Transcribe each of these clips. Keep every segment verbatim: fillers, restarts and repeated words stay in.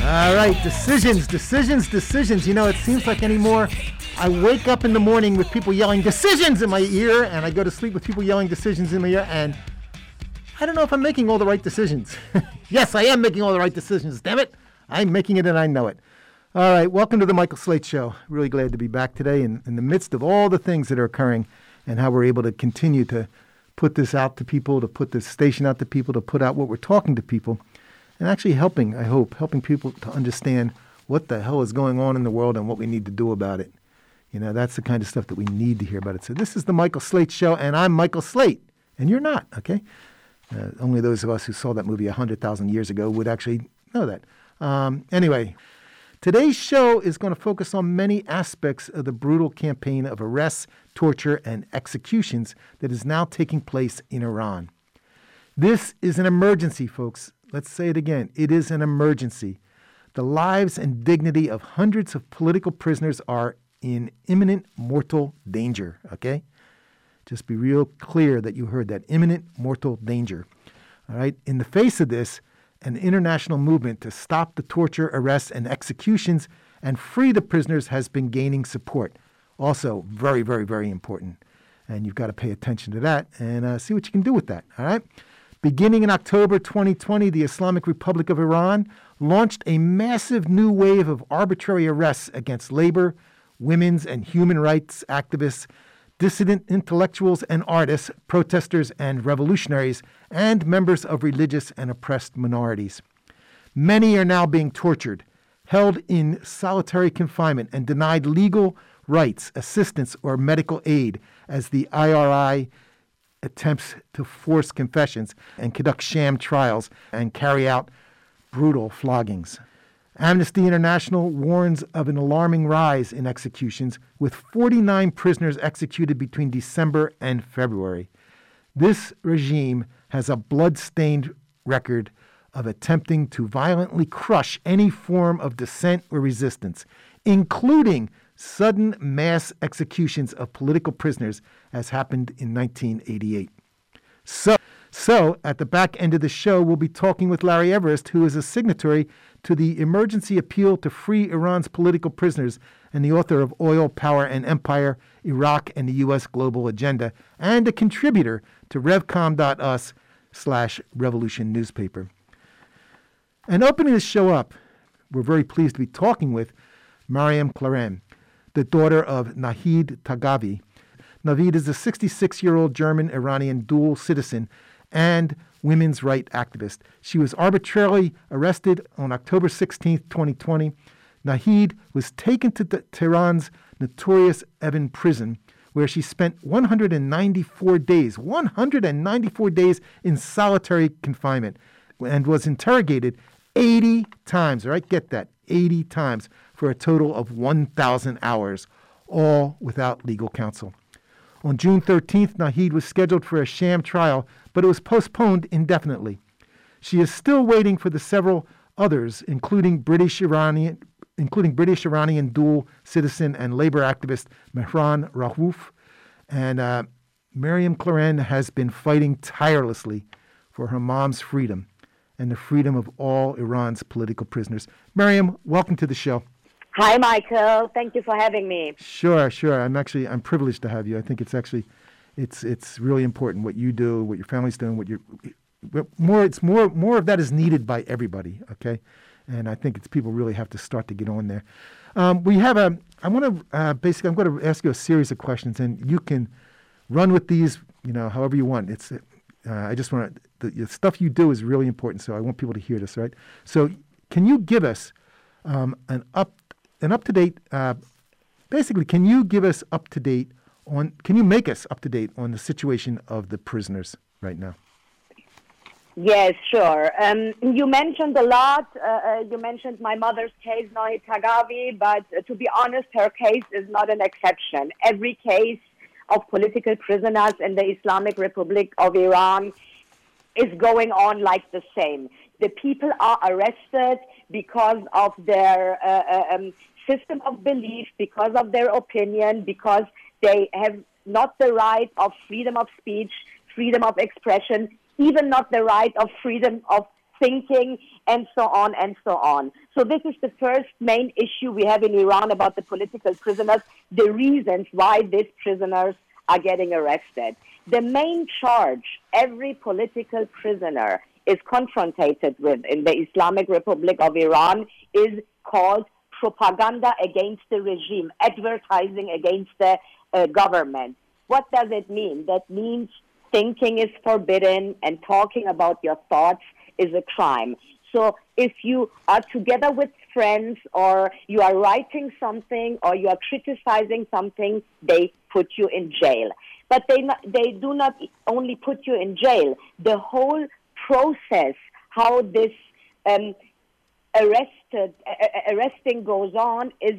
All right, decisions, decisions, decisions. You know, it seems like anymore, I wake up in the morning with people yelling decisions in my ear, and I go to sleep with people yelling decisions in my ear, and I don't know if I'm making all the right decisions. Yes, I am making all the right decisions, damn it. I'm making it and I know it. All right, welcome to the Michael Slate Show. Really glad to be back today in, in the midst of all the things that are occurring and how we're able to continue to put this out to people, to put this station out to people, to put out what we're talking to people, and actually helping, I hope, helping people to understand what the hell is going on in the world and what we need to do about it. You know, that's the kind of stuff that we need to hear about it. So this is the Michael Slate Show, and I'm Michael Slate, and you're not, okay? Uh, only those of us who saw that movie one hundred thousand years ago would actually know that. Um, anyway, today's show is going to focus on many aspects of the brutal campaign of arrests, torture, and executions that is now taking place in Iran. This is an emergency, folks. Let's say it again. It is an emergency. The lives and dignity of hundreds of political prisoners are in imminent mortal danger, okay? Just be real clear that you heard that. Imminent mortal danger. All right? In the face of this, an international movement to stop the torture, arrests, and executions and free the prisoners has been gaining support. Also, very, very, very important. And you've got to pay attention to that and uh, see what you can do with that. All right? Beginning in October twenty twenty, the Islamic Republic of Iran launched a massive new wave of arbitrary arrests against labor, women's, and human rights activists, dissident intellectuals and artists, protesters and revolutionaries, and members of religious and oppressed minorities. Many are now being tortured, held in solitary confinement, and denied legal rights, assistance, or medical aid as the I R I attempts to force confessions and conduct sham trials and carry out brutal floggings. Amnesty International warns of an alarming rise in executions, with forty-nine prisoners executed between December and February. This regime has a blood-stained record of attempting to violently crush any form of dissent or resistance, including sudden mass executions of political prisoners, as happened in nineteen eighty-eight. So, so at the back end of the show, we'll be talking with Larry Everest, who is a signatory to the emergency appeal to free Iran's political prisoners and the author of Oil, Power, and Empire, Iraq and the U S Global Agenda, and a contributor to revcom.us slash revolution newspaper. And opening the show up, we're very pleased to be talking with Mariam Clarén, the daughter of Nahid Tagavi. Nahid is a sixty-six-year-old German-Iranian dual citizen and women's rights activist. She was arbitrarily arrested on October sixteenth, twenty twenty. Nahid was taken to the, Tehran's notorious Evin prison, where she spent one hundred ninety-four days, one hundred ninety-four days in solitary confinement, and was interrogated eighty times, all right? Get that, eighty times, for a total of one thousand hours, all without legal counsel. On June thirteenth, Nahid was scheduled for a sham trial, but it was postponed indefinitely. She is still waiting for the several others, including British Iranian, including British Iranian dual citizen and labor activist Mehran Rauf. And uh, Mariam Clarén has been fighting tirelessly for her mom's freedom and the freedom of all Iran's political prisoners. Mariam, welcome to the show. Hi, Michael. Thank you for having me. Sure, sure. I'm actually I'm privileged to have you. I think it's actually it's it's really important what you do, what your family's doing, what you're more. It's more more of that is needed by everybody. Okay, and I think it's people really have to start to get on there. Um, we have a. I want to uh, basically. I'm going to ask you a series of questions, and you can run with these. You know, however you want. It's. Uh, I just want to. The, the stuff you do is really important, so I want people to hear this. Right. So, can you give us um, an up an up to date? Uh, basically, can you give us up to date on? Can you make us up to date on the situation of the prisoners right now? Yes, sure. Um, you mentioned a lot. Uh, uh, you mentioned my mother's case, Nahid Tagavi, but uh, to be honest, her case is not an exception. Every case of political prisoners in the Islamic Republic of Iran is going on like the same. The people are arrested because of their uh, um, system of belief, because of their opinion, because they have not the right of freedom of speech, freedom of expression, even not the right of freedom of thinking, and so on and so on. So this is the first main issue we have in Iran about the political prisoners, the reasons why these prisoners are getting arrested. The main charge every political prisoner is confronted with in the Islamic Republic of Iran is called propaganda against the regime, advertising against the uh, government. What does it mean? That means thinking is forbidden and talking about your thoughts is a crime. So if you are together with friends or you are writing something or you are criticizing something, they put you in jail. But they not, they do not only put you in jail. The whole process, how this um, arrested uh, arresting goes on, is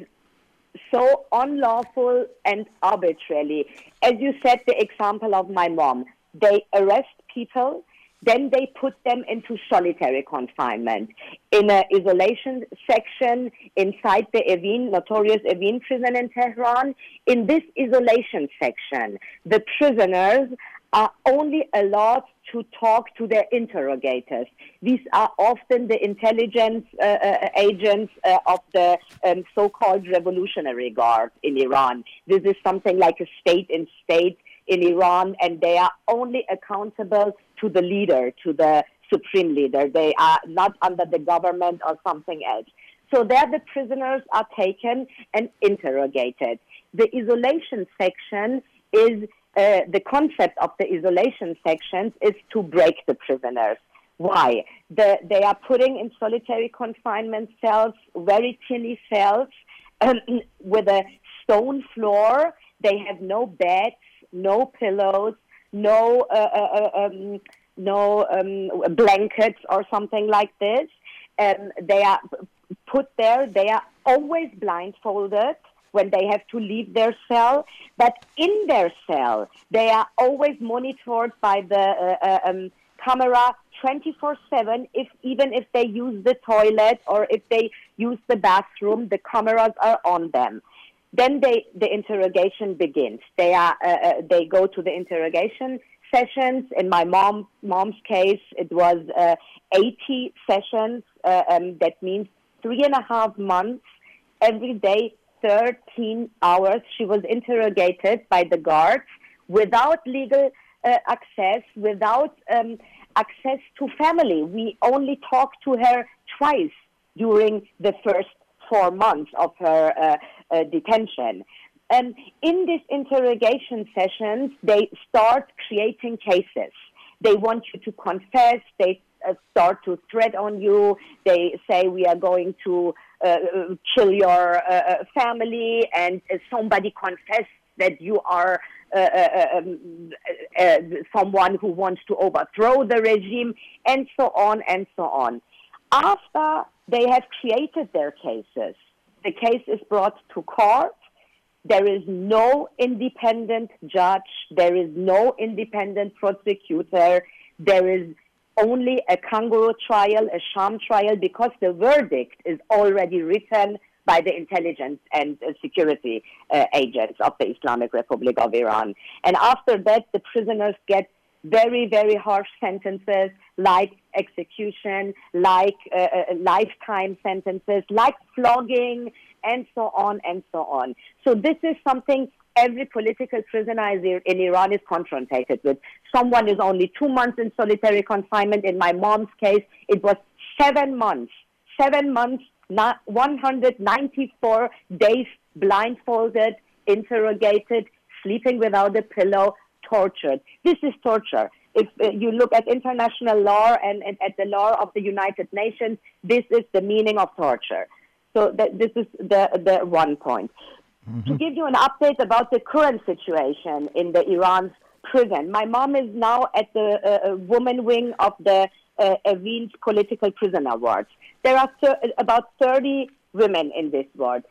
so unlawful and arbitrary. As you said, the example of my mom, they arrest people, then they put them into solitary confinement in an isolation section inside the Evin, notorious Evin prison in Tehran. In this isolation section, the prisoners are only allowed to talk to their interrogators. These are often the intelligence uh, uh, agents uh, of the um, so-called Revolutionary Guard in Iran. This is something like a state in state in Iran, and they are only accountable to the leader, to the supreme leader. They are not under the government or something else. So there the prisoners are taken and interrogated. The isolation section is, uh, the concept of the isolation sections is to break the prisoners. Why? The, they are putting in solitary confinement cells, very tiny cells, um, with a stone floor. They have no beds, no pillows, no uh, uh, um, no um, blankets or something like this. Um, they are put there. They are always blindfolded when they have to leave their cell. But in their cell, they are always monitored by the uh, uh, um, camera twenty-four seven. If even if they use the toilet or if they use the bathroom, the cameras are on them. Then they, the interrogation begins. They are uh, uh, they go to the interrogation sessions. In my mom mom's case, it was uh, eighty sessions. Uh, um, that means three and a half months every day, thirteen hours. She was interrogated by the guards without legal uh, access, without um, access to family. We only talked to her twice during the first four months of her uh, uh, detention. And in these interrogation sessions, they start creating cases. They want you to confess. They uh, start to threat on you. They say, we are going to uh, kill your uh, family, and uh, somebody confess that you are uh, uh, um, uh, someone who wants to overthrow the regime, and so on and so on. After they have created their cases, the case is brought to court. There is no independent judge. There is no independent prosecutor. There is only a kangaroo trial, a sham trial, because the verdict is already written by the intelligence and uh, security uh, agents of the Islamic Republic of Iran. And after that, the prisoners get very, very harsh sentences like execution, like uh, uh, lifetime sentences, like flogging, and so on and so on. So this is something every political prisoner in Iran is confronted with. Someone is only two months in solitary confinement. In my mom's case, it was seven months. Seven months, not one hundred ninety-four days blindfolded, interrogated, sleeping without a pillow, tortured. This is torture. If uh, you look at international law and, and at the law of the United Nations, this is the meaning of torture. So that, this is the, the one point. Mm-hmm. To give you an update about the current situation in the Iran's prison, my mom is now at the uh, woman wing of the uh, Evin's political prisoner ward. There are th- about thirty women in this ward.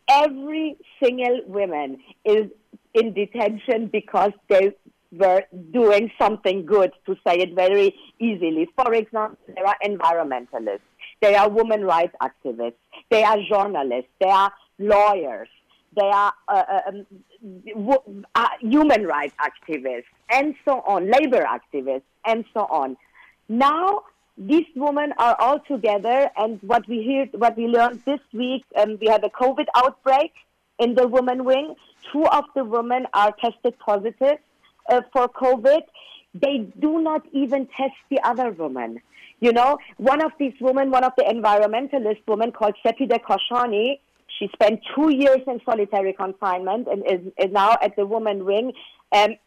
Every single woman is in detention because they were doing something good, to say it very easily. For example, there are environmentalists, there are women rights activists, there are journalists, there are lawyers, there are uh, um, w- uh, human rights activists, and so on, labor activists, and so on. Now, these women are all together, and what we hear, what we learned this week, um, we had a COVID outbreak in the women wing. Two of the women are tested positive uh, for COVID. They do not even test the other woman. You know, one of these women, one of the environmentalist women called Sepideh Kashani, she spent two years in solitary confinement and is, is now at the women wing. Um,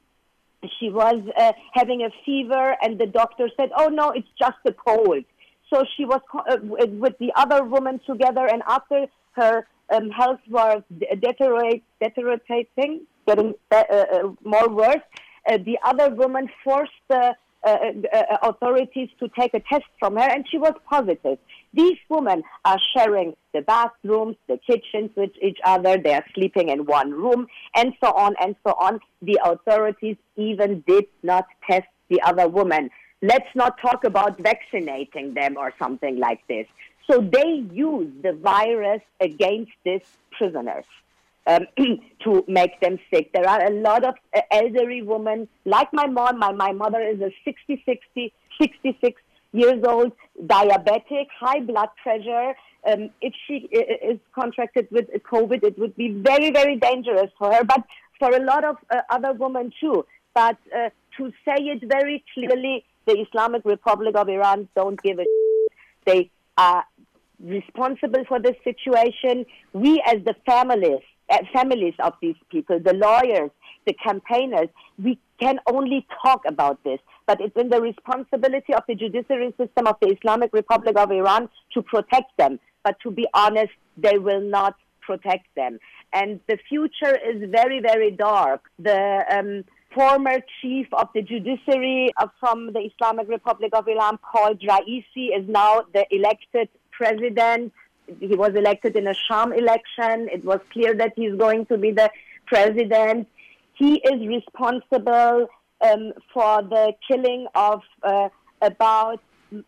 she was uh, having a fever, and the doctor said, oh, no, it's just a cold. So she was uh, with the other woman together, and after her um, health was deteriorate, deteriorating, getting uh, uh, more worse, uh, the other woman forced the uh, uh, authorities to take a test from her, and she was positive. These women are sharing the bathrooms, the kitchens with each other. They are sleeping in one room, and so on and so on. The authorities even did not test the other woman. Let's not talk about vaccinating them or something like this. So they use the virus against these prisoners um, to make them sick. There are a lot of uh, elderly women, like my mom. My, my mother is a sixty, sixty, sixty-six years old, diabetic, high blood pressure. Um, if she uh, is contracted with COVID, it would be very, very dangerous for her, but for a lot of uh, other women too. But uh, to say it very clearly, the Islamic Republic of Iran don't give a shit. They are responsible for this situation. We as the families, uh, families of these people, the lawyers, the campaigners, we can only talk about this. But it's in the responsibility of the judiciary system of the Islamic Republic of Iran to protect them. But to be honest, they will not protect them. And the future is very, very dark. The um, former chief of the judiciary uh, from the Islamic Republic of Iran, called Raisi, is now the elected president. He was elected in a sham election. It was clear that he's going to be the president. He is responsible um, for the killing of uh, about,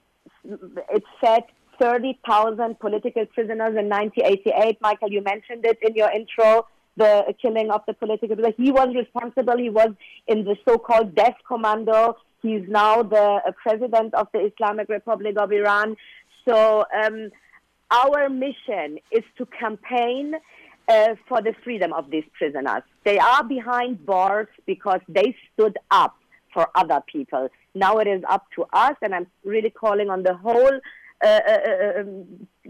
it's said, thirty thousand political prisoners in nineteen eighty-eight. Michael, you mentioned it in your intro, the killing of the political prisoners. He was responsible. He was in the so-called Death Commando. He's now the uh, president of the Islamic Republic of Iran. So um, our mission is to campaign uh, for the freedom of these prisoners. They are behind bars because they stood up for other people. Now it is up to us, and I'm really calling on the whole Uh, uh, um,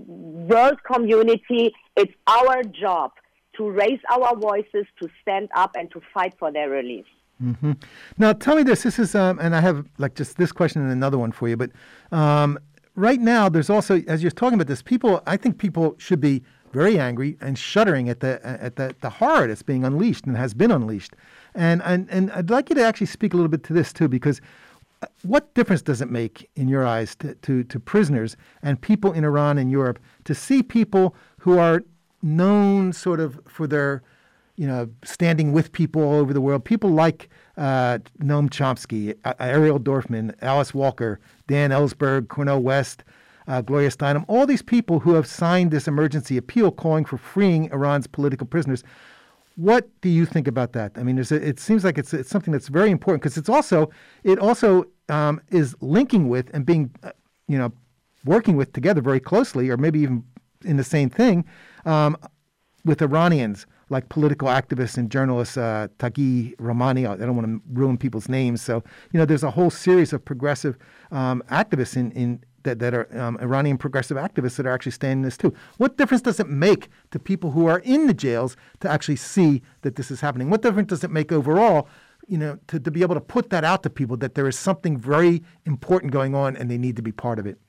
world community. It's our job to raise our voices, to stand up, and to fight for their release. Mm-hmm. Now, tell me this. This is, um, and I have like just this question and another one for you. But um, right now, there's also, as you're talking about this, people. I think people should be very angry and shuddering at the at the, the horror that's being unleashed and has been unleashed. And and and I'd like you to actually speak a little bit to this too, because what difference does it make, in your eyes, to, to, to prisoners and people in Iran and Europe to see people who are known sort of for their, you know, standing with people all over the world, people like uh, Noam Chomsky, Ariel Dorfman, Alice Walker, Dan Ellsberg, Cornel West, uh, Gloria Steinem, all these people who have signed this emergency appeal calling for freeing Iran's political prisoners. What do you think about that? I mean, there's a, it seems like it's it's something that's very important, because it's also it also um, is linking with and being, uh, you know, working with together very closely, or maybe even in the same thing, um, with Iranians like political activists and journalists, uh, Taghi Rahmani. I don't want to ruin people's names, so you know, there's a whole series of progressive um, activists in in. That, that are um, Iranian progressive activists that are actually standing this too. What difference does it make to people who are in the jails to actually see that this is happening? What difference does it make overall, you know, to, to be able to put that out to people, that there is something very important going on and they need to be part of it?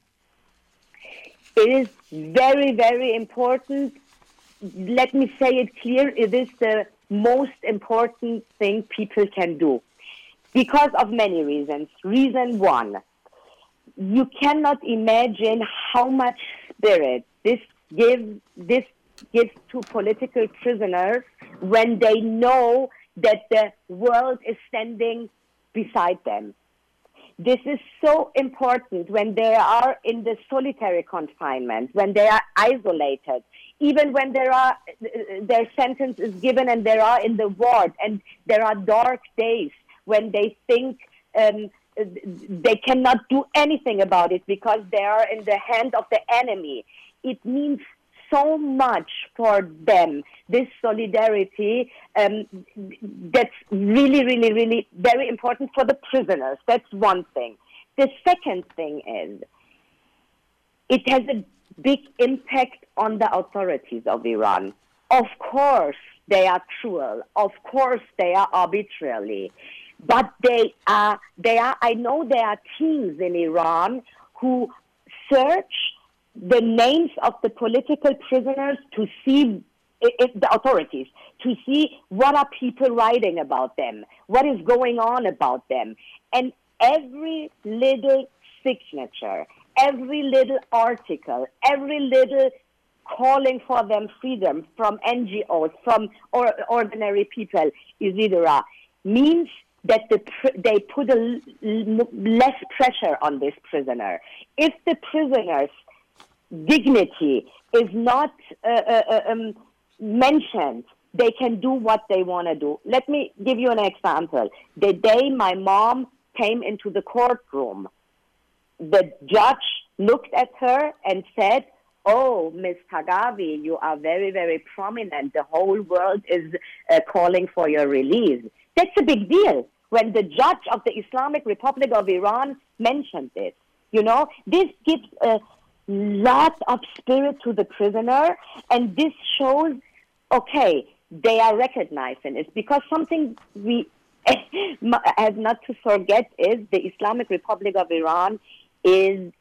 It is very, very important. Let me say it clear. It is the most important thing people can do because of many reasons. Reason one, you cannot imagine how much spirit this gives this gives to political prisoners when they know that the world is standing beside them. This is so important when they are in the solitary confinement, when they are isolated, even when there are their sentence is given and they are in the ward, and there are dark days when they think um, they cannot do anything about it because they are in the hand of the enemy. It means so much for them, this solidarity, um, that's really, really, really very important for the prisoners. That's one thing. The second thing is, it has a big impact on the authorities of Iran. Of course, they are cruel. Of course, they are arbitrary. But they are, they are, I know there are teams in Iran who search the names of the political prisoners to see, if the authorities, to see what are people writing about them, what is going on about them. And every little signature, every little article, every little calling for them freedom from N G Os, from or, ordinary people, Isidora, means that the, they put a l- less pressure on this prisoner. If the prisoner's dignity is not uh, uh, um, mentioned, they can do what they want to do. Let me give you an example. The day my mom came into the courtroom, the judge looked at her and said, "Oh, Miss Tagavi, you are very, very prominent. The whole world is uh, calling for your release." That's a big deal when the judge of the Islamic Republic of Iran mentioned this. You know, this gives a lot of spirit to the prisoner, and this shows, okay, they are recognizing it, because something we have not to forget is the Islamic Republic of Iran is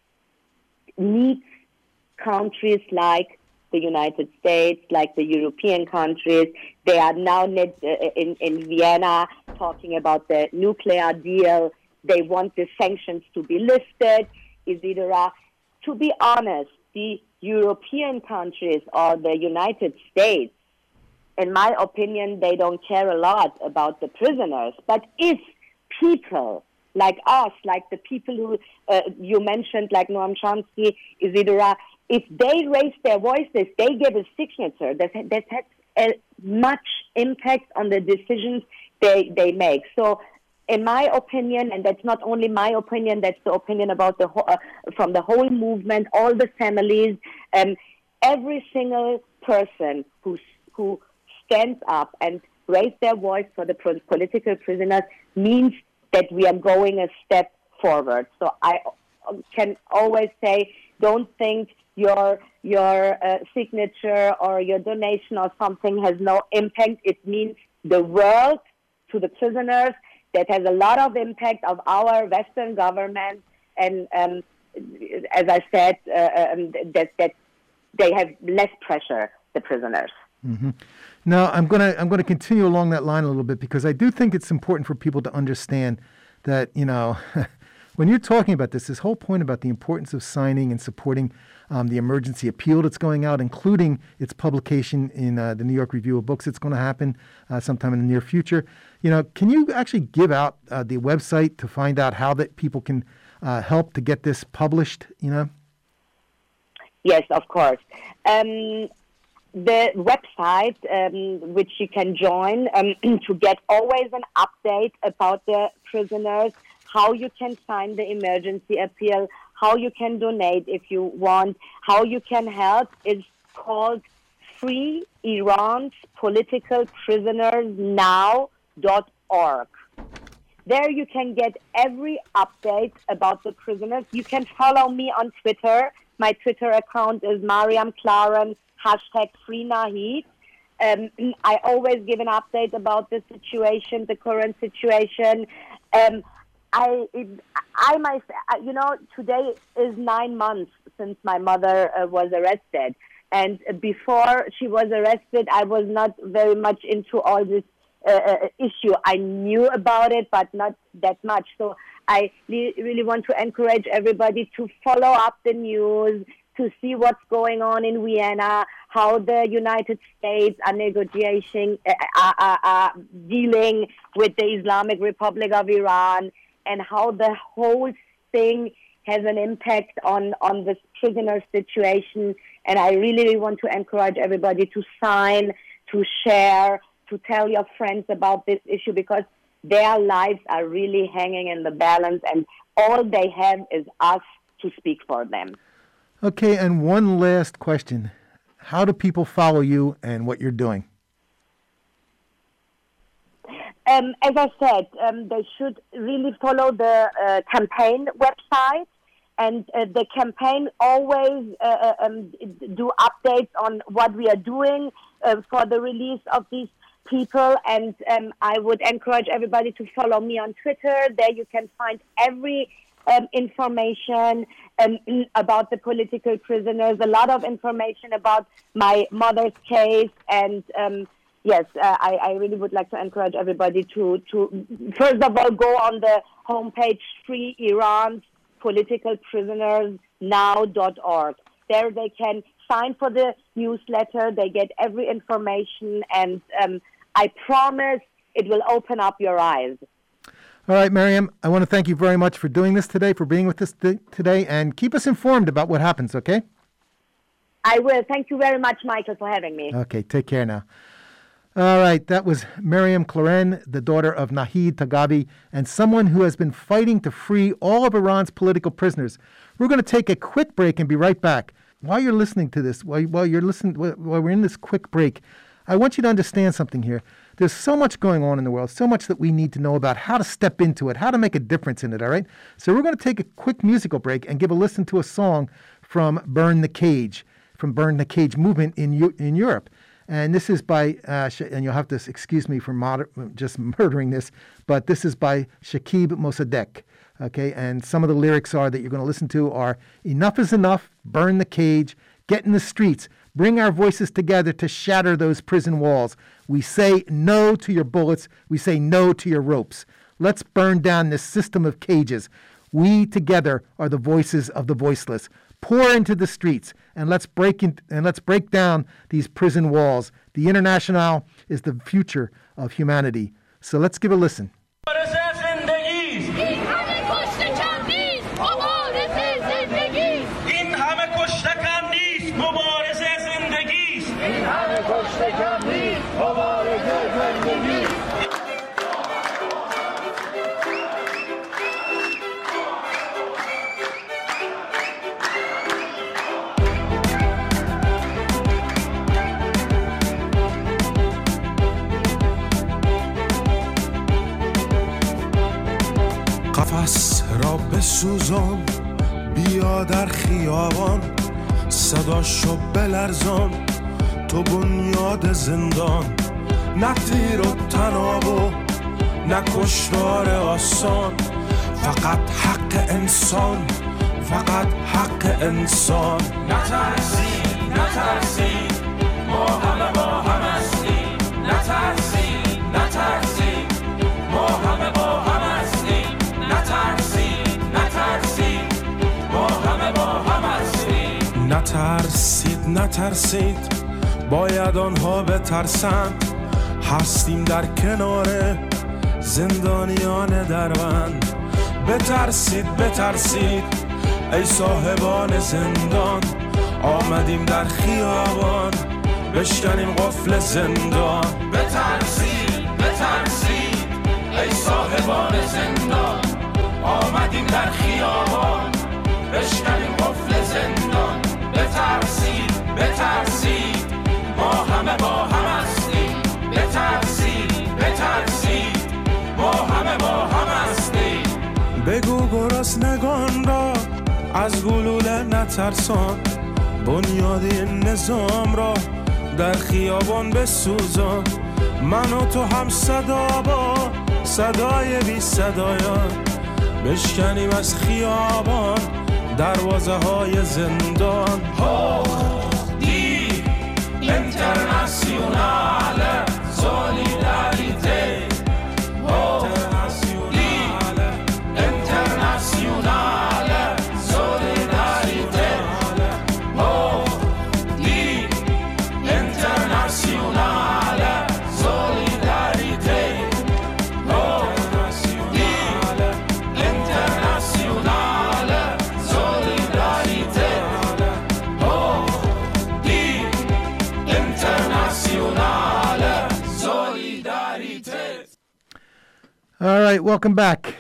needs countries like the United States, like the European countries. They are now in, in Vienna talking about the nuclear deal. They want the sanctions to be lifted. Isidora, to be honest, the European countries or the United States, in my opinion, they don't care a lot about the prisoners. But if people like us, like the people who uh, you mentioned, like Noam Chomsky, Isidora, if they raise their voices, they give a signature that, that has a much impact on the decisions they, they make. So in my opinion, and that's not only my opinion, that's the opinion about the whole, uh, from the whole movement, all the families, um, every single person who, who stands up and raise their voice for the political prisoners means that we are going a step forward. So I can always say, don't think your your uh, signature or your donation or something has no impact. It means the world to the prisoners. That has a lot of impact of our Western government, and um, as I said, uh, um, that that they have less pressure, the prisoners. Mm-hmm. Now, I'm gonna I'm gonna continue along that line a little bit, because I do think it's important for people to understand that, you know, when you're talking about this, this whole point about the importance of signing and supporting um, the emergency appeal that's going out, including its publication in uh, the New York Review of Books, it's going to happen uh, sometime in the near future. You know, can you actually give out uh, the website to find out how that people can uh, help to get this published? You know. Yes, of course. Um, the website, um, which you can join um, to get always an update about the prisoners, how you can sign the emergency appeal, how you can donate if you want, how you can help, is called Free Iran's Political Prisoners Now dot org. There you can get every update about the prisoners. You can follow me on Twitter. My Twitter account is Mariam Claren, hashtag Free Nahid. Um, I always give an update about the situation, the current situation. Um, I, it, I myself, you know, today is nine months since my mother uh, was arrested. And before she was arrested, I was not very much into all this uh, issue. I knew about it, but not that much. So I li- really want to encourage everybody to follow up the news, to see what's going on in Vienna, how the United States are negotiating, uh, uh, uh, uh, dealing with the Islamic Republic of Iran, and how the whole thing has an impact on, on the prisoner situation. And I really, really want to encourage everybody to sign, to share, to tell your friends about this issue, because their lives are really hanging in the balance, and all they have is us to speak for them. Okay, and one last question. How do people follow you and what you're doing? Um, as I said, um, they should really follow the uh, campaign website, and uh, the campaign always uh, um, do updates on what we are doing uh, for the release of these people. And um, I would encourage everybody to follow me on Twitter. There you can find every um, information um, about the political prisoners, a lot of information about my mother's case, and um, Yes, uh, I, I really would like to encourage everybody to, to, first of all, go on the homepage Free Iran's Political Prisoners Now dot org. There they can sign for the newsletter. They get every information, and um, I promise it will open up your eyes. All right, Miriam, I want to thank you very much for doing this today, for being with us th- today, and keep us informed about what happens, okay? I will. Thank you very much, Michael, for having me. Okay, take care now. All right, that was Miriam Kloren, the daughter of Nahid Tagabi, and someone who has been fighting to free all of Iran's political prisoners. We're going to take a quick break and be right back. While you're listening to this, while, while you're listening, while we're in this quick break, I want you to understand something here. There's so much going on in the world, so much that we need to know about how to step into it, how to make a difference in it, all right? So we're going to take a quick musical break and give a listen to a song from Burn the Cage, from Burn the Cage movement in U- in Europe. And this is by, uh, and you'll have to excuse me for moder- just murdering this, but this is by Shakib Mossadegh, okay? And some of the lyrics are that you're going to listen to are, enough is enough, burn the cage, get in the streets, bring our voices together to shatter those prison walls. We say no to your bullets, we say no to your ropes. Let's burn down this system of cages. We together are the voices of the voiceless. Pour into the streets and let's break in, and let's break down these prison walls. The International is the future of humanity. So let's give a listen. قفس را بسوزان، بیا در خیابان، صداشو بلرزان، تو بنیاد زندان. نه تیر و تناب و نه کشتار آسان، فقط حق انسان، فقط حق انسان. نترسید نترسید ما همه با هم هستیم. نترسید نترسید ما همه با هم هستیم. نترسید نترسید ما همه با هم هستیم. نترسید نترسید باید آنها بترسند. هستیم در کنار زندانیان دربند. بترسید بترسید ای صاحبان زندان. آمدیم در خیابان بشکنیم قفل زندان. بترسید بترسید ای صاحبان زندان. آمدیم در خیابان بشکنیم قفل زندان. بترسید بترسید ما همه با هم هستیم. بترسید بترسید ما همه با هم هستیم. بگو گرسنگان را از گلوله نترسان. بنیاد این نظام را در خیابان بسوزان. من و تو هم صدا با صدای بی صدایان بشکنیم از خیابان دروازه های زندان. دی اینترناسیونال سولیداریته. Internacional. All right, welcome back.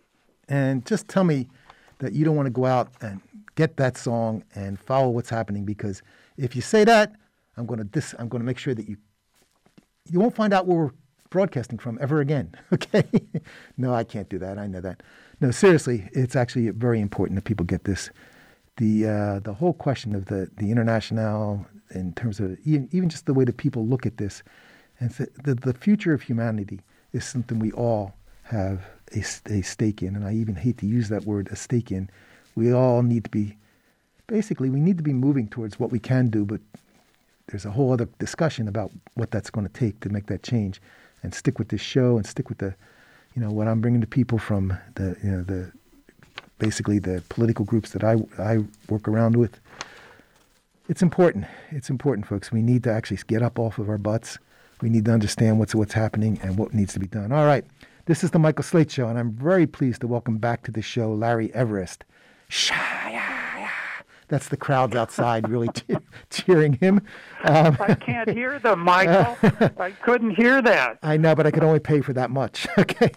And just tell me that you don't want to go out and get that song and follow what's happening, because if you say that, I'm going to dis- I'm going to make sure that you you won't find out where we're broadcasting from ever again. Okay? No, I can't do that. I know that. No, seriously, it's actually very important that people get this. The uh, the whole question of the the international, in terms of even, even just the way that people look at this, and the, the the future of humanity is something we all have a, a stake in, and I even hate to use that word, a stake in. We all need to be, basically, we need to be moving towards what we can do, but there's a whole other discussion about what that's going to take to make that change, and stick with this show and stick with the, you know, what I'm bringing to people from the, you know, the, basically the political groups that I, I work around with. It's important. It's important, folks. We need to actually get up off of our butts. We need to understand what's what's happening and what needs to be done. All right. This is the Michael Slate Show, and I'm very pleased to welcome back to the show Larry Everest. Shah-ya-ya. That's the crowds outside really che- cheering him. Um, I can't hear them, Michael. I couldn't hear that. I know, but I could only pay for that much. Okay.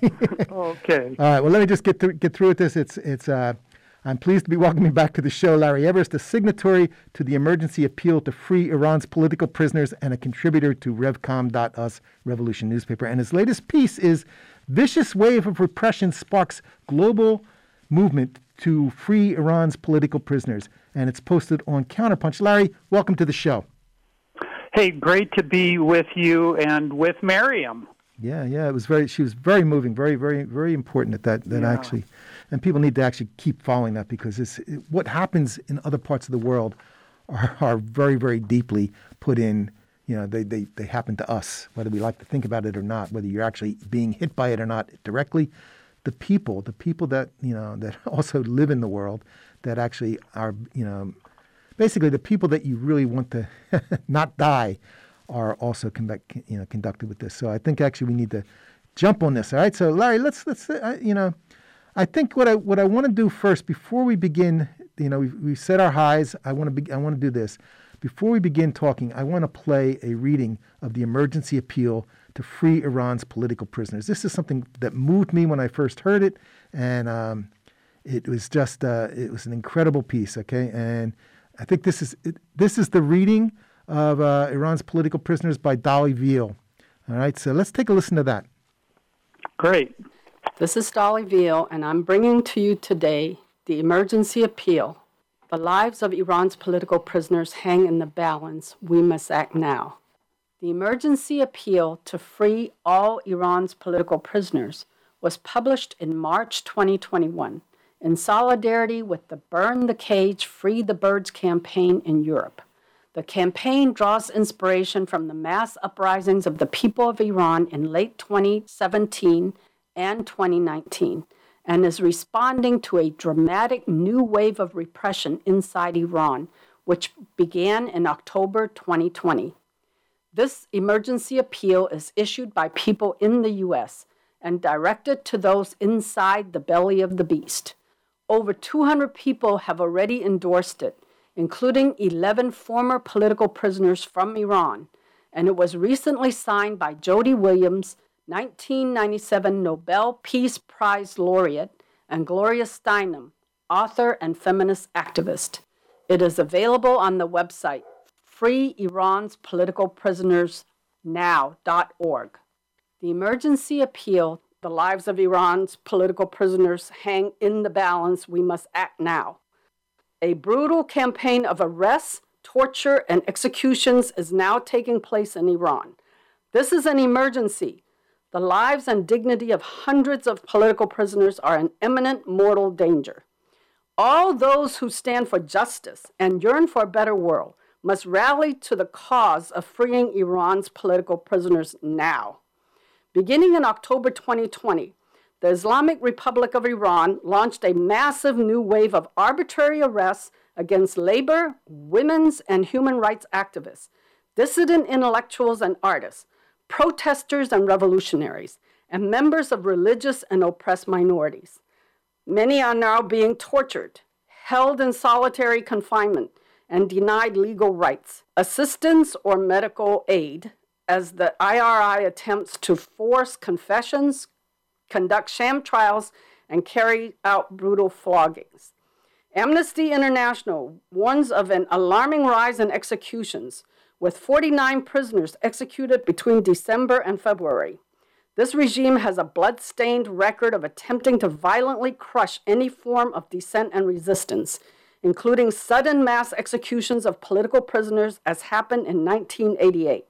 Okay. All right. Well, let me just get through, get through with this. It's it's. Uh, I'm pleased to be welcoming back to the show Larry Everest, a signatory to the emergency appeal to free Iran's political prisoners and a contributor to Revcom dot U S Revolution newspaper. And his latest piece is "Vicious Wave of Repression Sparks Global Movement to Free Iran's Political Prisoners." And it's posted on Counterpunch. Larry, welcome to the show. Hey, great to be with you and with Miriam. Yeah, yeah, it was very. She was very moving, very, very, very important at that. That Yeah. actually, and people need to actually keep following that, because it's, it, what happens in other parts of the world are, are very, very deeply put in. You know, they, they they happen to us, whether we like to think about it or not, whether you're actually being hit by it or not directly. The people, the people that you know that also live in the world, that actually are, you know, basically the people that you really want to not die, are also conduct, you know, conducted with this. So I think actually we need to jump on this. All right. So Larry, let's let's uh, you know, I think what I what I want to do first before we begin, you know, we've, we've set our highs. I want to be, I want to do this before we begin talking. I want to play a reading of the emergency appeal to free Iran's political prisoners. This is something that moved me when I first heard it, and um, it was just uh, it was an incredible piece. Okay, and I think this is it, this is the reading of uh, Iran's political prisoners by Dolly Veal. All right, so let's take a listen to that. Great. This is Dolly Veal, and I'm bringing to you today the emergency appeal. The lives of Iran's political prisoners hang in the balance. We must act now. The emergency appeal to free all Iran's political prisoners was published in March twenty twenty-one in solidarity with the Burn the Cage, Free the Birds campaign in Europe. The campaign draws inspiration from the mass uprisings of the people of Iran in late twenty seventeen and twenty nineteen, and is responding to a dramatic new wave of repression inside Iran, which began in October twenty twenty. This emergency appeal is issued by people in the U S and directed to those inside the belly of the beast. Over two hundred people have already endorsed it, including eleven former political prisoners from Iran, and it was recently signed by Jody Williams, nineteen ninety-seven Nobel Peace Prize laureate, and Gloria Steinem, author and feminist activist. It is available on the website free Iran's political prisoners now dot org. The emergency appeal, the lives of Iran's political prisoners hang in the balance. We must act now. A brutal campaign of arrests, torture, and executions is now taking place in Iran. This is an emergency. The lives and dignity of hundreds of political prisoners are in imminent mortal danger. All those who stand for justice and yearn for a better world must rally to the cause of freeing Iran's political prisoners now. Beginning in October twenty twenty, the Islamic Republic of Iran launched a massive new wave of arbitrary arrests against labor, women's, and human rights activists, dissident intellectuals and artists, protesters and revolutionaries, and members of religious and oppressed minorities. Many are now being tortured, held in solitary confinement, and denied legal rights, assistance, or medical aid, as the I R I attempts to force confessions, conduct sham trials, and carry out brutal floggings. Amnesty International warns of an alarming rise in executions, with forty-nine prisoners executed between December and February. This regime has a blood-stained record of attempting to violently crush any form of dissent and resistance, including sudden mass executions of political prisoners as happened in nineteen eighty-eight.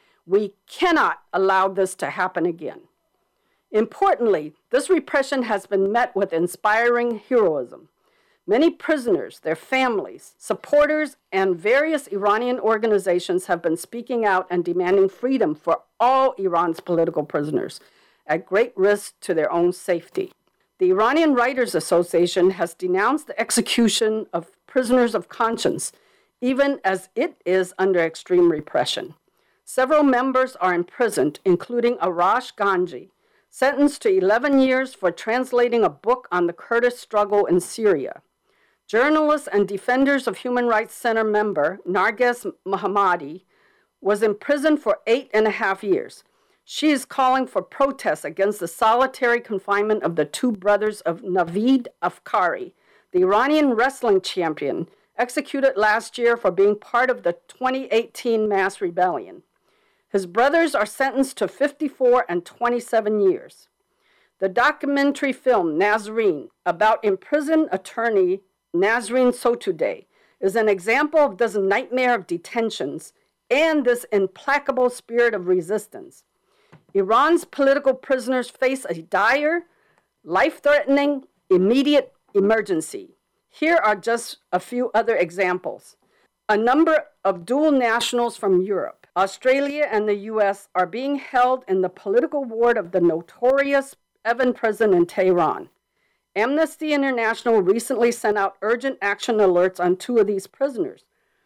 We cannot allow this to happen again. Importantly, this repression has been met with inspiring heroism. Many prisoners, their families, supporters, and various Iranian organizations have been speaking out and demanding freedom for all Iran's political prisoners, at great risk to their own safety. The Iranian Writers Association has denounced the execution of prisoners of conscience, even as it is under extreme repression. Several members are imprisoned, including Arash Ganji, sentenced to eleven years for translating a book on the Kurdish struggle in Syria. Journalist and Defenders of Human Rights Center member Narges Mohammadi was imprisoned for eight and a half years. She is calling for protests against the solitary confinement of the two brothers of Navid Afkari, the Iranian wrestling champion, executed last year for being part of the twenty eighteen mass rebellion. His brothers are sentenced to fifty-four and twenty-seven years. The documentary film Nazreen, about imprisoned attorney Nazreen Sotoudeh, is an example of this nightmare of detentions and this implacable spirit of resistance. Iran's political prisoners face a dire, life-threatening, immediate emergency. Here are just a few other examples. A number of dual nationals from Europe, Australia, and the U S are being held in the political ward of the notorious Evin prison in Tehran. Amnesty International recently sent out urgent action alerts on two of these prisoners.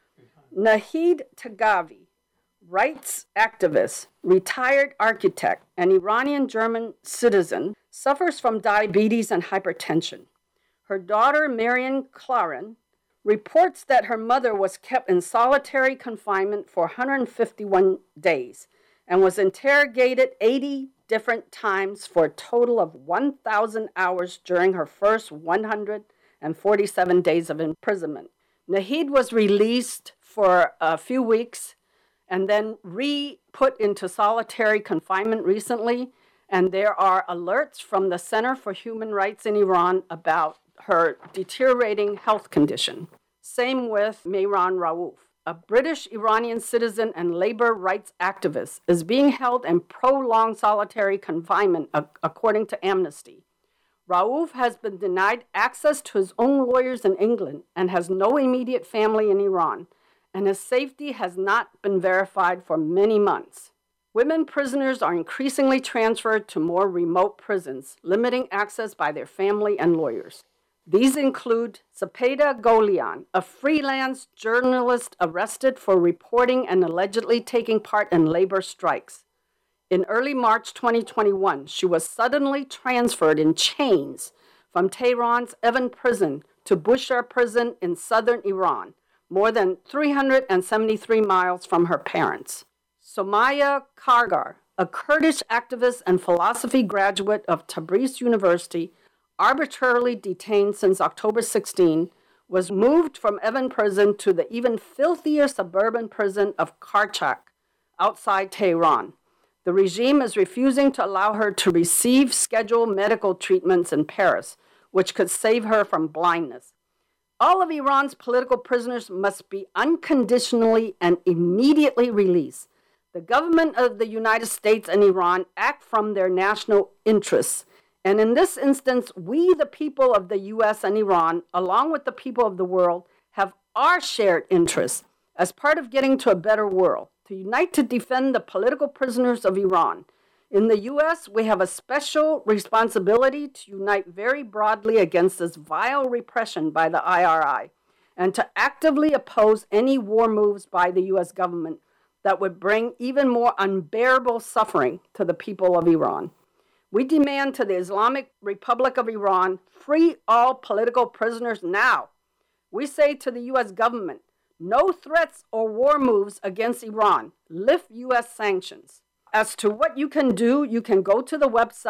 Nahid Tagavi, rights activist, retired architect, and Iranian-German citizen, suffers from diabetes and hypertension. Her daughter, Marian Claren, reports that her mother was kept in solitary confinement for one hundred fifty-one days and was interrogated eighty different times for a total of one thousand hours during her first one hundred forty-seven days of imprisonment. Nahid was released for a few weeks and then re-put into solitary confinement recently, and there are alerts from the Center for Human Rights in Iran about her deteriorating health condition. Same with Mehran Rauf, a British Iranian citizen and labor rights activist, is being held in prolonged solitary confinement, according to Amnesty. Rauf has been denied access to his own lawyers in England and has no immediate family in Iran, and his safety has not been verified for many months. Women prisoners are increasingly transferred to more remote prisons, limiting access by their family and lawyers. These include Sepeda Golian, a freelance journalist arrested for reporting and allegedly taking part in labor strikes. In early March twenty twenty-one, she was suddenly transferred in chains from Tehran's Evin prison to Bushehr prison in southern Iran, more than three hundred seventy-three miles from her parents. Somaya Kargar, a Kurdish activist and philosophy graduate of Tabriz University, arbitrarily detained since October sixteenth, was moved from Evin prison to the even filthier suburban prison of Karchak, outside Tehran. The regime is refusing to allow her to receive scheduled medical treatments in Paris, which could save her from blindness. All of Iran's political prisoners must be unconditionally and immediately released. The government of the United States and Iran act from their national interess. And in this instance, we, the people of the U S and Iran, along with the people of the world, have our shared interests as part of getting to a better world, to unite to defend the political prisoners of Iran. In the U S, we have a special responsibility to unite very broadly against this vile repression by the I R I and to actively oppose any war moves by the U S government that would bring even more unbearable suffering to the people of Iran. We demand to the Islamic Republic of Iran, free all political prisoners now. We say to the U S government, no threats or war moves against Iran. Lift U S sanctions. As to what you can do, you can go to the website.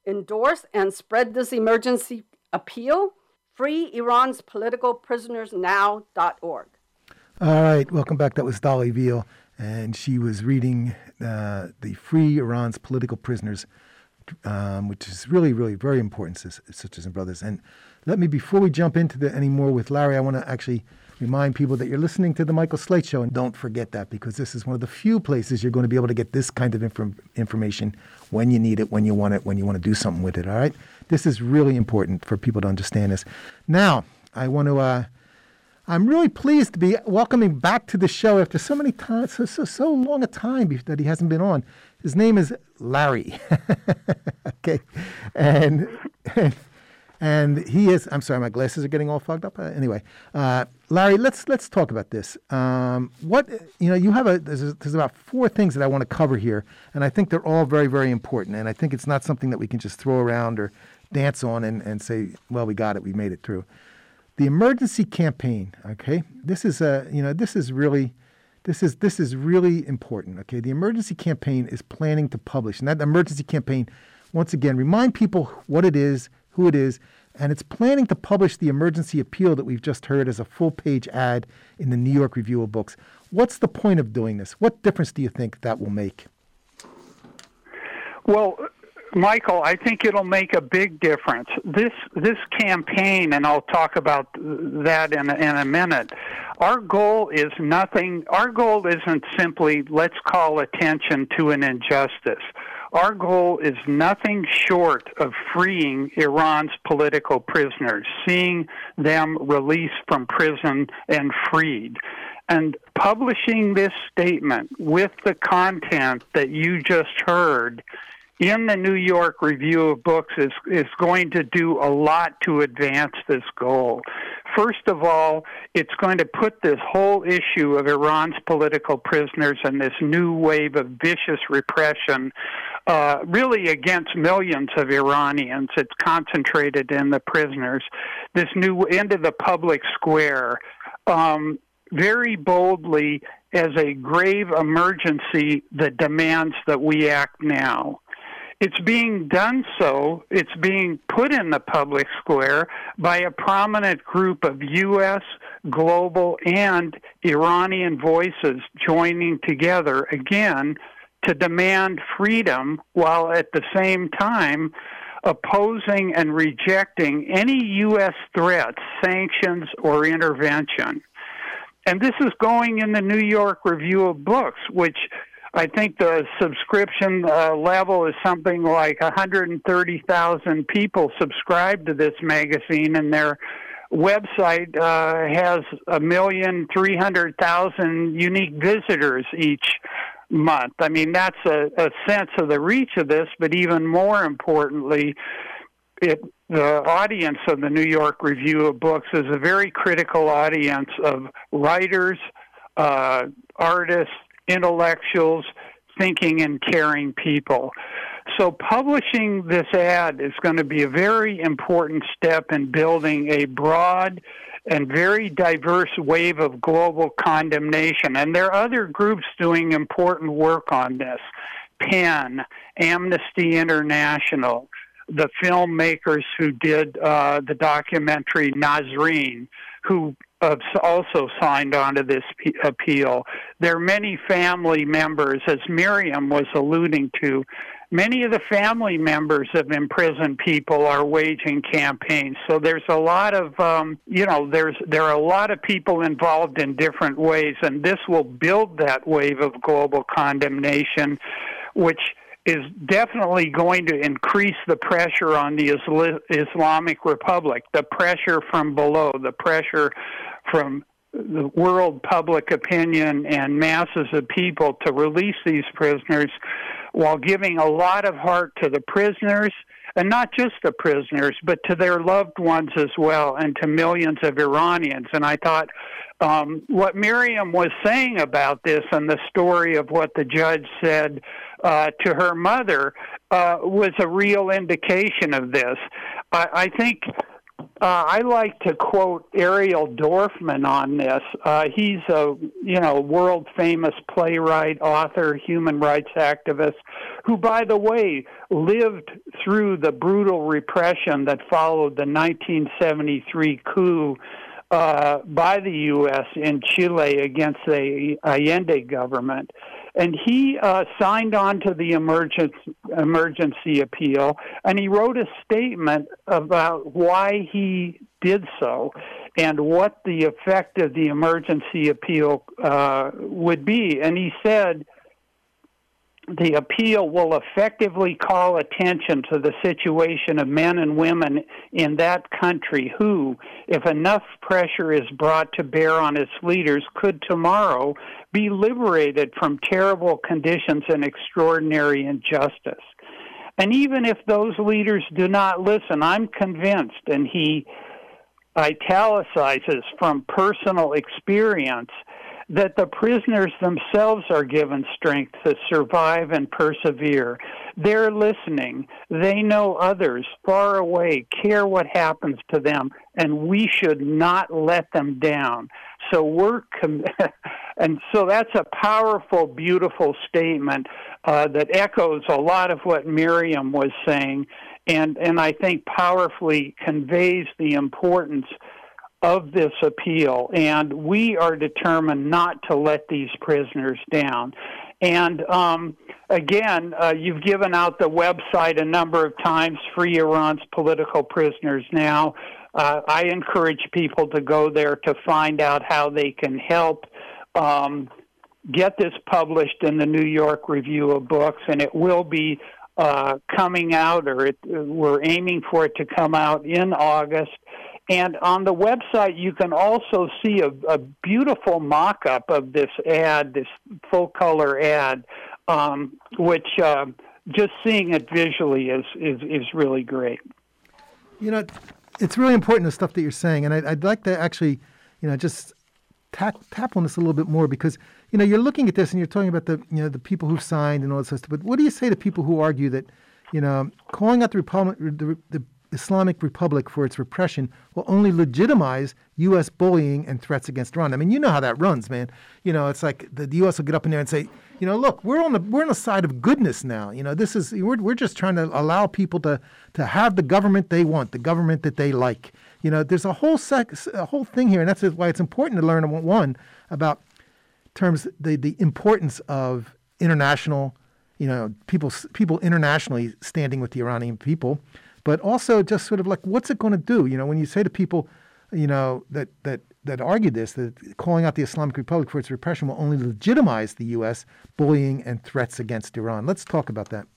endorse and spread this emergency appeal? Free Iran's Political Prisoners Now dot org. All right, welcome back. That was Dolly Veal, and she was reading uh, the Free Iran's Political Prisoners, um, which is really, really very important, sisters and brothers. And let me, before we jump into the any more with Larry, I want to actually remind people that you're listening to the Michael Slate Show, and don't forget that, because this is one of the few places you're going to be able to get this kind of inform- information when you need it, when you want it, when you want to do something with it, all right? This is really important for people to understand this. Now, I want to, uh, I'm really pleased to be welcoming back to the show after so many times, so, so, so long a time that he hasn't been on. His name is Larry, okay? And... And he is, I'm sorry, my glasses are getting all fogged up. Uh, anyway, uh, Larry, let's let's talk about this. Um, what, you know, you have a, there's, a, there's about four things that I want to cover here, and I think they're all very, very important. And I think it's not something that we can just throw around or dance on and, and say, well, we got it, we made it through. The emergency campaign, okay? This is, a, you know, this is really, this is, this is really important, okay? The emergency campaign is planning to publish. And that emergency campaign, once again, remind people what it is, who it is, and it's planning to publish the emergency appeal that we've just heard as a full-page ad in the New York Review of Books. What's the point of doing this? What difference do you think that will make? Well, Michael, I think it'll make a big difference. This this campaign, and I'll talk about that in a, in a minute, our goal is nothing, our goal isn't simply let's call attention to an injustice. Our goal is nothing short of freeing Iran's political prisoners, seeing them released from prison and freed. And publishing this statement with the content that you just heard in the New York Review of Books is, is going to do a lot to advance this goal. First of all, it's going to put this whole issue of Iran's political prisoners and this new wave of vicious repression uh, really against millions of Iranians. It's concentrated in the prisoners. This new into the public square um, very boldly as a grave emergency that demands that we act now. It's being done so, it's being put in the public square by a prominent group of U S, global, and Iranian voices joining together, again, to demand freedom while at the same time opposing and rejecting any U S threats, sanctions, or intervention. And this is going in the New York Review of Books, which I think the subscription uh, level is something like one hundred thirty thousand people subscribe to this magazine, and their website uh, has one million three hundred thousand unique visitors each month. I mean, that's a, a sense of the reach of this, but even more importantly, it, the audience of the New York Review of Books is a very critical audience of writers, uh, artists, intellectuals, thinking and caring people. So publishing this ad is going to be a very important step in building a broad and very diverse wave of global condemnation. And there are other groups doing important work on this. PEN, Amnesty International, the filmmakers who did uh, the documentary Nazreen, who Uh, also signed on to this p- appeal. There are many family members, as Miriam was alluding to. Many of the family members of imprisoned people are waging campaigns. So there's a lot of, um, you know, there's there are a lot of people involved in different ways, and this will build that wave of global condemnation, which is definitely going to increase the pressure on the Isla- Islamic Republic, the pressure from below, the pressure from the world public opinion and masses of people to release these prisoners while giving a lot of heart to the prisoners, and not just the prisoners, but to their loved ones as well, and to millions of Iranians. And I thought um, what Miriam was saying about this and the story of what the judge said uh, to her mother uh, was a real indication of this. I, I think Uh, I like to quote Ariel Dorfman on this. Uh, he's a, you know, world-famous playwright, author, human rights activist, who, by the way, lived through the brutal repression that followed the nineteen seventy-three coup uh, by the U S in Chile against the Allende government. And he uh, signed on to the emergency, emergency appeal, and he wrote a statement about why he did so and what the effect of the emergency appeal uh, would be. And he said, the appeal will effectively call attention to the situation of men and women in that country who, if enough pressure is brought to bear on its leaders, could tomorrow be liberated from terrible conditions and extraordinary injustice. And even if those leaders do not listen, I'm convinced, and he italicizes from personal experience, that the prisoners themselves are given strength to survive and persevere. They're listening. They know others far away care what happens to them, and we should not let them down. So we're, com- and so that's a powerful, beautiful statement uh, that echoes a lot of what Miriam was saying, and, and I think powerfully conveys the importance of this appeal, and we are determined not to let these prisoners down. And um, again, uh, you've given out the website a number of times, Free Iran's Political Prisoners Now. Uh, I encourage people to go there to find out how they can help um, get this published in the New York Review of Books, and it will be uh, coming out, or it, we're aiming for it to come out in August. And on the website, you can also see a, a beautiful mock-up of this ad, this full-color ad, um, which uh, just seeing it visually is, is, is really great. You know, it's really important, the stuff that you're saying, and I'd, I'd like to actually, you know, just tap, tap on this a little bit more because, you know, you're looking at this and you're talking about the, you know, the people who've signed and all this stuff, but what do you say to people who argue that, you know, calling out the Republic, the, the Islamic Republic for its repression will only legitimize U S bullying and threats against Iran? I mean, you know how that runs, man. You know, it's like the, the U S will get up in there and say, you know, look, we're on the we're on the side of goodness now. You know, this is we're we're just trying to allow people to to have the government they want, the government that they like. You know, there's a whole sec, a whole thing here, and that's why it's important to learn one about terms the the importance of international, you know, people people internationally standing with the Iranian people. But also just sort of like, what's it going to do? You know, when you say to people, you know, that, that, that argue this, that calling out the Islamic Republic for its repression will only legitimize the U S bullying and threats against Iran. Let's talk about that.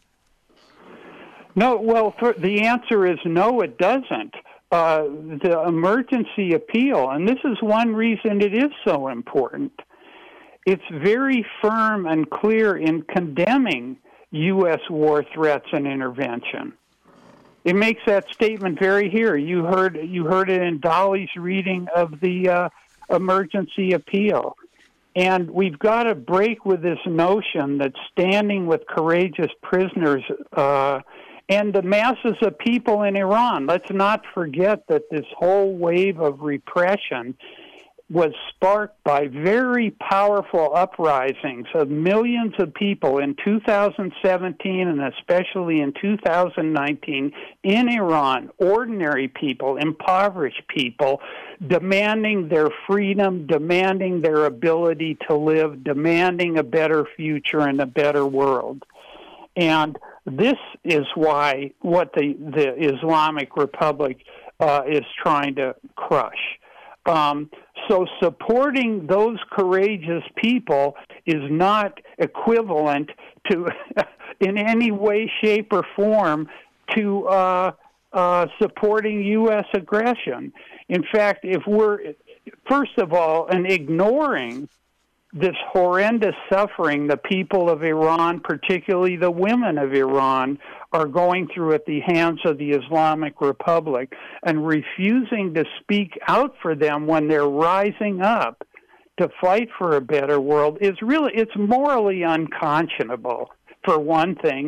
No, well, for, the answer is no, it doesn't. Uh, the emergency appeal, and this is one reason it is so important, it's very firm and clear in condemning U S war threats and intervention. It makes that statement very clear. You heard you heard it in Dolly's reading of the uh, emergency appeal. And we've got to break with this notion that standing with courageous prisoners uh, and the masses of people in Iran, let's not forget that this whole wave of repression was sparked by very powerful uprisings of millions of people in two thousand seventeen and especially in two thousand nineteen in Iran, ordinary people, impoverished people, demanding their freedom, demanding their ability to live, demanding a better future and a better world. And this is why what the, the Islamic Republic uh, is trying to crush. Um, so supporting those courageous people is not equivalent to, in any way, shape, or form, to uh, uh, supporting U S aggression. In fact, if we're, first of all, and ignoring this horrendous suffering the people of Iran, particularly the women of Iran, are going through at the hands of the Islamic Republic, and refusing to speak out for them when they're rising up to fight for a better world is really, it's morally unconscionable, for one thing.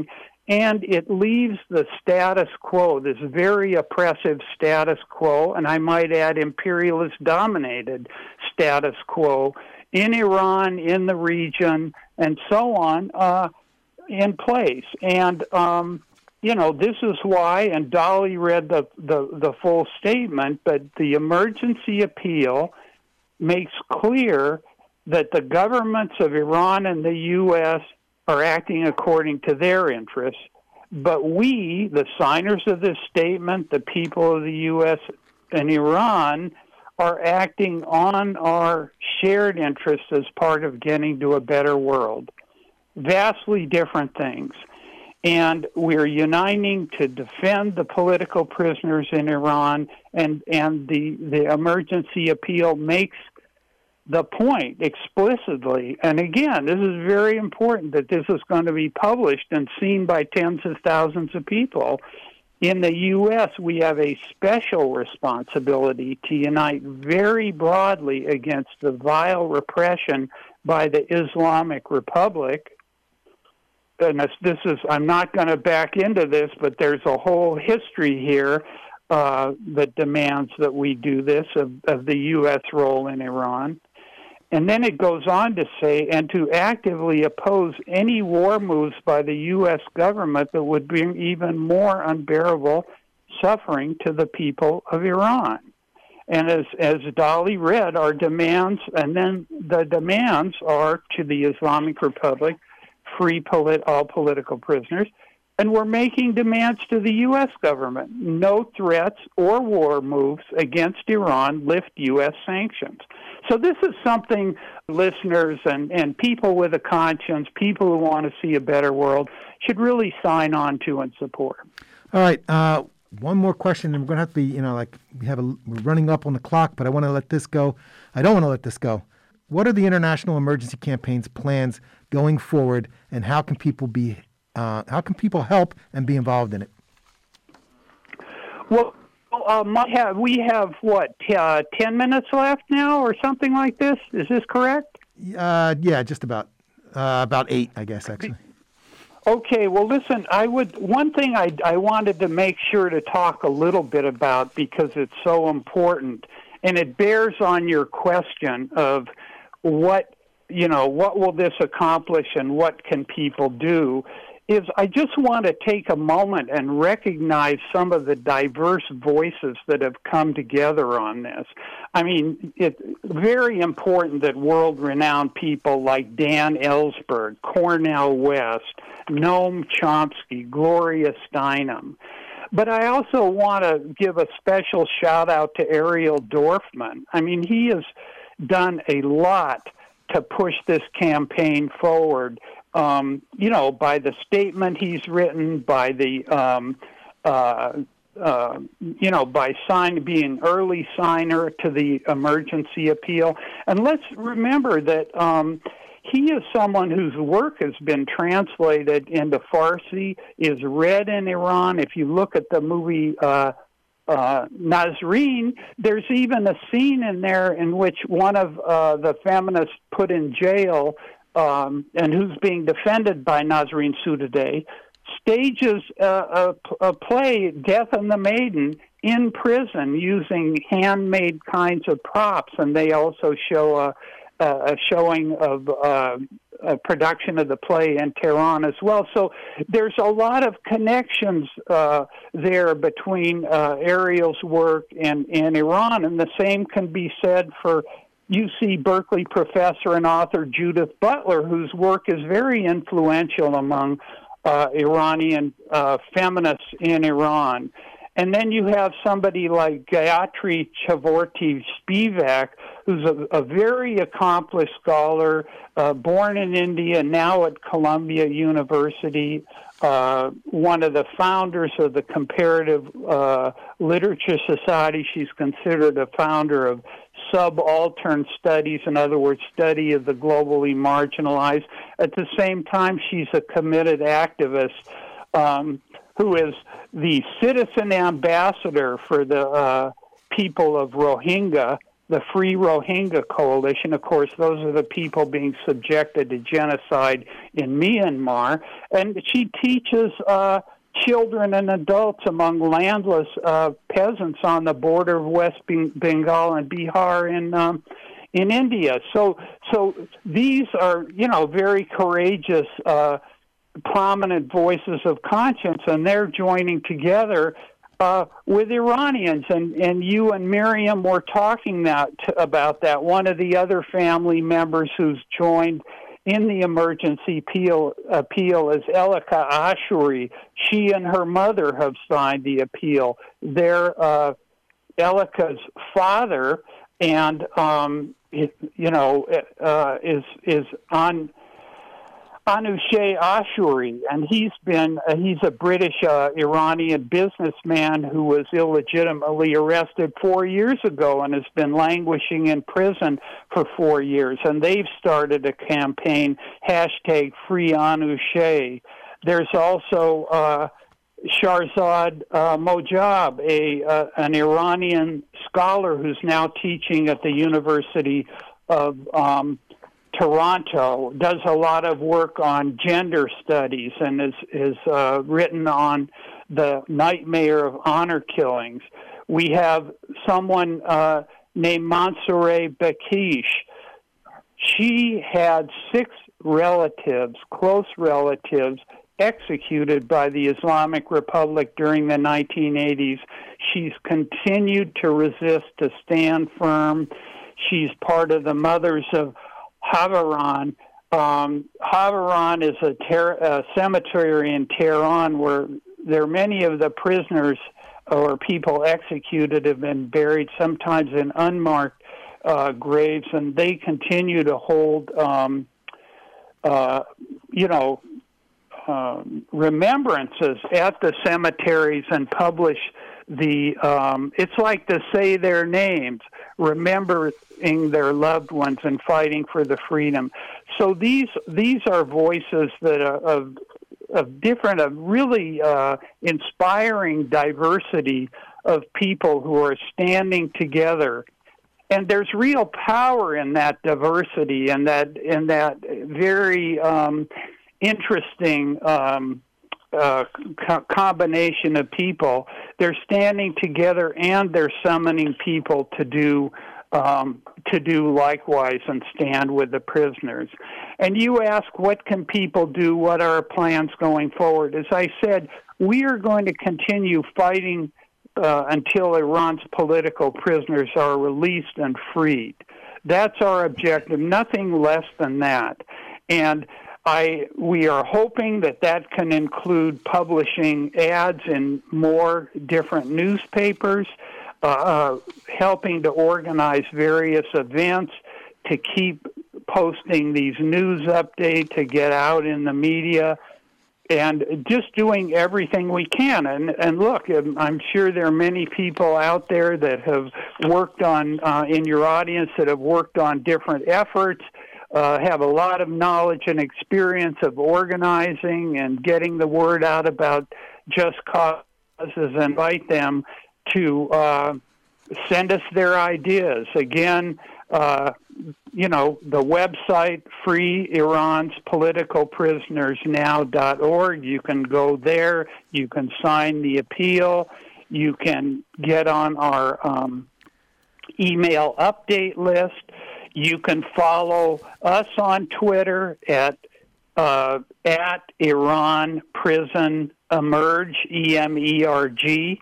and it leaves the status quo, this very oppressive status quo, and I might add imperialist-dominated status quo in Iran, in the region, and so on, uh, in place. And, um, you know, this is why, and Dolly read the, the, the full statement, but the emergency appeal makes clear that the governments of Iran and the U S are acting according to their interests, but we, the signers of this statement, the people of the U S and Iran, are acting on our shared interests as part of getting to a better world. Vastly different things. And we're uniting to defend the political prisoners in Iran, and, and the, the emergency appeal makes the point explicitly. And again, this is very important that this is going to be published and seen by tens of thousands of people. In the U S, we have a special responsibility to unite very broadly against the vile repression by the Islamic Republic. And this, this is, I'm not going to back into this, but there's a whole history here uh, that demands that we do this, of, of the U S role in Iran. And then it goes on to say, and to actively oppose any war moves by the U S government that would bring even more unbearable suffering to the people of Iran. And as, as Dolly read, our demands, and then the demands are to the Islamic Republic, free polit- all political prisoners, and we're making demands to the U S government. No threats or war moves against Iran, lift U S sanctions. So this is something listeners and, and people with a conscience, people who want to see a better world, should really sign on to and support. All right. Uh, one more question, and we're going to have to be, you know, like we have a, we're running up on the clock, but I want to let this go. I don't want to let this go. What are the International Emergency Campaign's plans going forward, and how can people be, uh, how can people help and be involved in it? Well, um, I have, we have, what, uh, ten minutes left now or something like this? Is this correct? Uh, yeah, just about. Uh, about eight, I guess, actually. Okay, well, listen, I would, one thing I, I wanted to make sure to talk a little bit about, because it's so important, and it bears on your question of what, you know, what will this accomplish and what can people do, is I just want to take a moment and recognize some of the diverse voices that have come together on this. I mean, it's very important that world-renowned people like Dan Ellsberg, Cornel West, Noam Chomsky, Gloria Steinem. But I also want to give a special shout-out to Ariel Dorfman. I mean, he has done a lot to push this campaign forward. Um, you know, by the statement he's written, by the, um, uh, uh, you know, by sign, being early signer to the emergency appeal. And let's remember that um, he is someone whose work has been translated into Farsi, is read in Iran. If you look at the movie uh, uh, Nasreen, there's even a scene in there in which one of uh, the feminists put in jail, Um, and who's being defended by Nasreen Sotoudeh, stages uh, a, a play, Death and the Maiden, in prison using handmade kinds of props, and they also show a, a showing of uh, a production of the play in Tehran as well. So there's a lot of connections uh, there between uh, Ariel's work and, and Iran, and the same can be said for U C Berkeley professor and author Judith Butler, whose work is very influential among uh, Iranian uh, feminists in Iran. And then you have somebody like Gayatri Chavorty Spivak, who's a, a very accomplished scholar, uh, born in India, now at Columbia University, uh, one of the founders of the Comparative uh, Literature Society. She's considered a founder of subaltern studies, in other words, study of the globally marginalized. At the same time, she's a committed activist um, who is the citizen ambassador for the uh, people of Rohingya, the Free Rohingya Coalition. Of course, those are the people being subjected to genocide in Myanmar. And she teaches uh, children and adults among landless uh, peasants on the border of West Bengal and Bihar in um, in India. So, so these are, you know, very courageous, uh, prominent voices of conscience, and they're joining together Uh, with Iranians, and, and you and Miriam were talking that about that. One of the other family members who's joined in the emergency appeal, appeal is Elika Ashuri. She and her mother have signed the appeal. They're uh, Elika's father, and um, it, you know uh, is is on. Anousheh Ashuri, and he's been uh, he's a British uh, Iranian businessman who was illegitimately arrested four years ago and has been languishing in prison for four years. And they've started a campaign, hashtag Free Anousheh. There's also uh, Shahrzad uh, Mojab, a uh, an Iranian scholar who's now teaching at the University of um, Toronto, does a lot of work on gender studies and is, is uh, written on the nightmare of honor killings. We have someone uh, named Mansoureh Bakish. She had six relatives, close relatives, executed by the Islamic Republic during the nineteen eighties. She's continued to resist, to stand firm. She's part of the Mothers of Havaran. Um, Havaran is a, ter- a cemetery in Tehran where there are many of the prisoners or people executed have been buried, sometimes in unmarked uh, graves, and they continue to hold, um, uh, you know, uh, remembrances at the cemeteries and publish the, um, it's like to say their names, remembering their loved ones and fighting for the freedom. So these these are voices that are of, of different, of really uh, inspiring diversity of people who are standing together. And there's real power in that diversity and that in that very um, interesting um, uh, co- combination of people. They're standing together and they're summoning people to do um, to do likewise and stand with the prisoners. And you ask, what can people do? What are our plans going forward? As I said, we are going to continue fighting uh, until Iran's political prisoners are released and freed. That's our objective, nothing less than that. And I, we are hoping that that can include publishing ads in more different newspapers, uh, uh, helping to organize various events, to keep posting these news updates, to get out in the media, and just doing everything we can. And, and look, I'm sure there are many people out there that have worked on, uh, in your audience, that have worked on different efforts, Uh, have a lot of knowledge and experience of organizing and getting the word out about just causes, and invite them to uh, send us their ideas. Again, uh, you know, the website, free irans political prisoners now dot org. You can go there. You can sign the appeal. You can get on our um, email update list. You can follow us on Twitter at uh, at Iran Prison Emerge, E M E R G,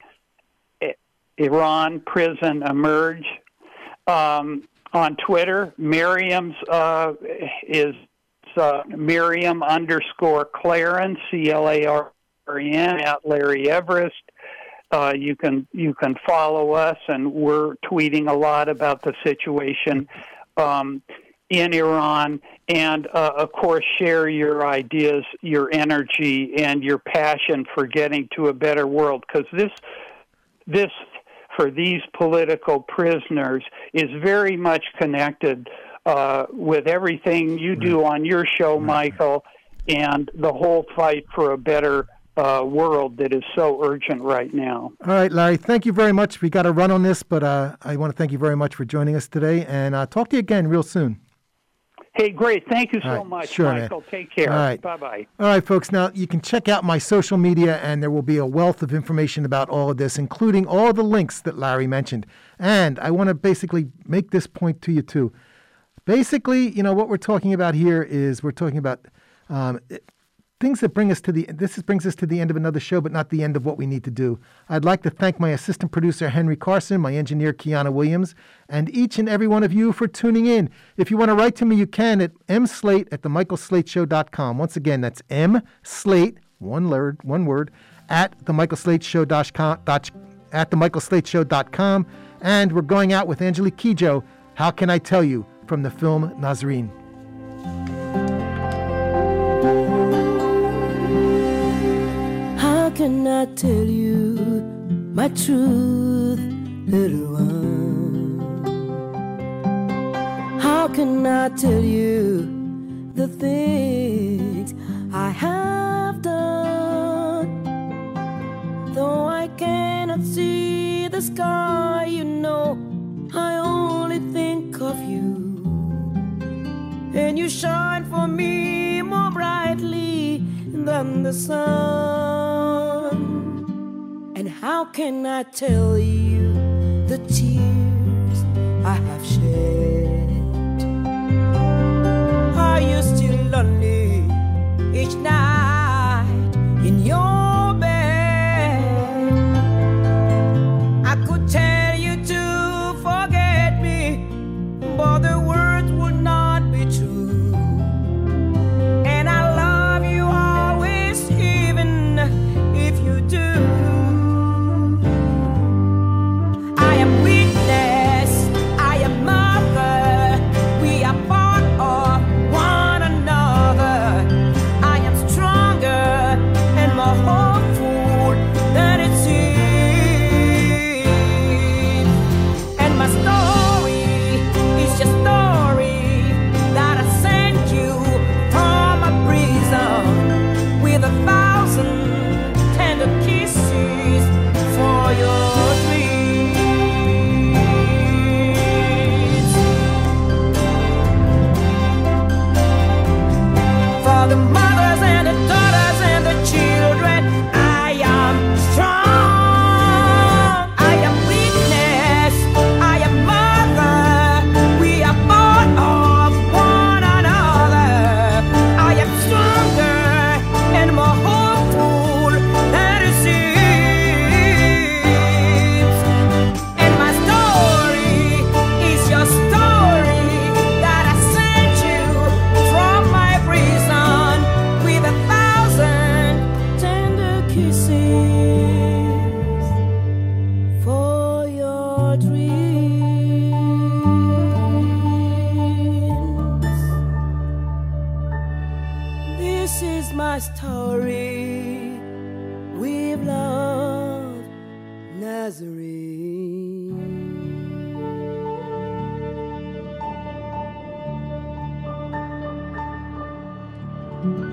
Iran Prison Emerge. Um, on Twitter, Miriam's uh, is uh, Miriam underscore Claren, C L A R E N, at Larry Everest. Uh, you can you can follow us, and we're tweeting a lot about the situation Um, in Iran, and uh, of course share your ideas, your energy, and your passion for getting to a better world, because this this for these political prisoners is very much connected uh, with everything you do on your show, Michael, and the whole fight for a better uh, world that is so urgent right now. All right, Larry, thank you very much. We got to run on this, but uh, I want to thank you very much for joining us today, and uh, talk to you again real soon. Hey, great. Thank you so right. much, Sure, Michael. man. Take care. All right. Bye-bye. All right, folks. Now, you can check out my social media, and there will be a wealth of information about all of this, including all the links that Larry mentioned. And I want to basically make this point to you, too. Basically, you know, what we're talking about here is we're talking about um, things that bring us to the, this is, brings us to the end of another show, but not the end of what we need to do. I'd like to thank my assistant producer, Henry Carson, my engineer, Kiana Williams, and each and every one of you for tuning in. If you want to write to me, you can at mslate at the michael slate show dot com. Once again, that's mslate, one word, one word, at the michael slate show dot com, at the michael slate show dot com. And we're going out with Angelique Kidjo, How Can I Tell You, from the film Nazarene. How can I tell you my truth, little one? How can I tell you the things I have done? Though I cannot see the sky, you know, I only think of you. And you shine for me more brightly than the sun. And how can I tell you the tears I have shed? Are you still lonely each night in your bed? I could tell you to forget me, but the words would not be true. And I love you always, even if you do. I am witness, I am mother, we are part of one another. I am stronger and more hopeful than it seems. And my story is your story that I sent you from a prison with a thousand tender kisses for your dreams. For the mothers and the daughters and the children, I am strong. I am witness, I am mother, we are born of one another. I am stronger and more hopeful than it seems. And my story is your story that I sent you from my prison with a thousand tender kisses for your dreams. This is my story with love, Nazarene.